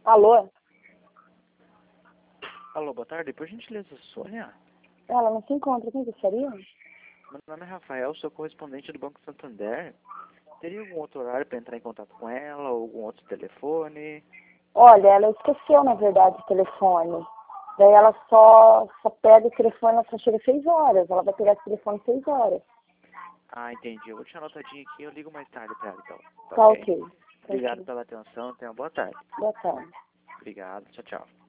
Alô? Alô, boa tarde. Por gentileza, Sônia? Ela não se encontra. Quem gostaria? Meu nome é Rafael, sou correspondente do Banco Santander. Teria algum outro horário para entrar em contato com ela, ou algum outro telefone? Olha, ela esqueceu, na verdade, o telefone. Daí ela só pega o telefone, ela só chega às 6 horas. Ela vai pegar esse telefone às 6 horas. Ah, entendi. Eu vou deixar anotadinho aqui, eu ligo mais tarde para ela, então. Tá ok. Tá Obrigado ok. pela atenção, tenha uma boa tarde. Boa tarde. Obrigado, tchau, tchau.